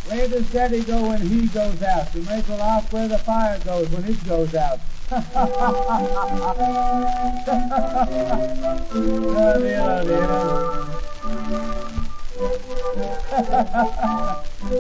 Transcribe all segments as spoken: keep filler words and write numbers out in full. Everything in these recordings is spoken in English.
Where does Daddy go when he goes out? You may as well ask where the fire goes when it goes out. Oh dear, oh dear.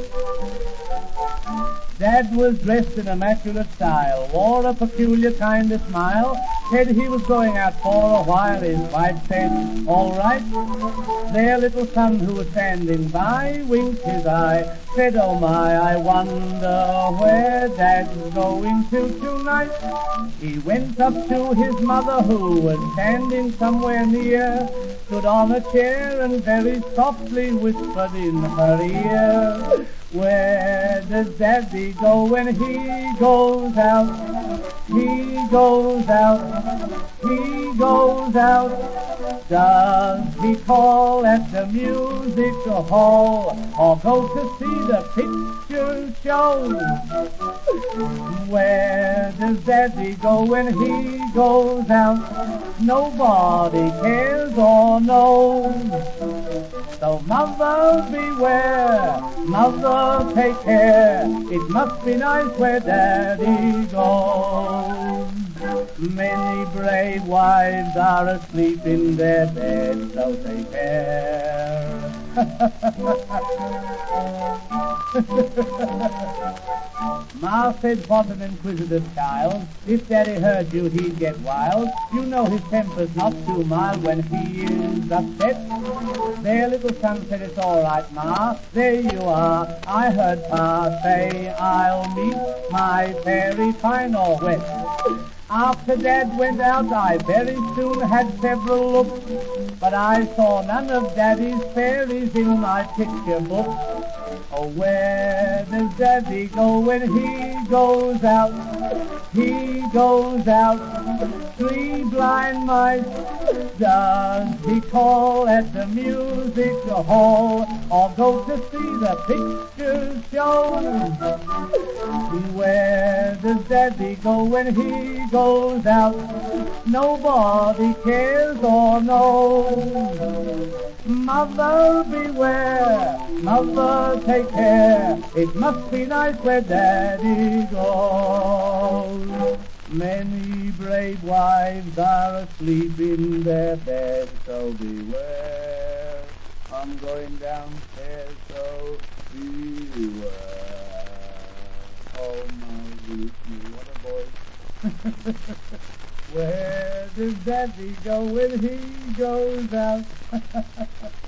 Dad was dressed in immaculate style, wore a peculiar kind of smile, said he was going out for a while. His wife said, all right. Their little son, who was standing by, winked his eye, said, oh my, I wonder where Dad's going to tonight. He went up to his mother, who was standing somewhere near, stood on a chair and very softly whispered in her ear, where does Daddy go when he goes out? He goes out, he goes out. Does he call at the music hall or go to see the picture show? Where does Daddy go when he goes out? Nobody cares or knows. So mother, beware, mother, take care. It must be nice where Daddy goes. Many brave wives are asleep in their beds, so take care. Ma said, what an inquisitive child. If Daddy heard you, he'd get wild. You know his temper's not too mild when he is upset. Their little son said, it's all right, Ma. There you are. I heard Pa say, I'll meet my fairy fine or wet. After Dad went out, I very soon had several looks, but I saw none of Daddy's fairies in my picture book. Oh, where does Daddy go when he goes out? He goes out, three blind mice. Does he call at the music hall or go to see the picture show? Where does Daddy go when he goes out? Nobody cares or knows. Mother, beware, mother, take care. It must be nice where Daddy goes. Many brave wives are asleep in their beds, so beware. I'm going downstairs, so beware. Oh my goodness, what a voice. Where does Daddy go when he goes out?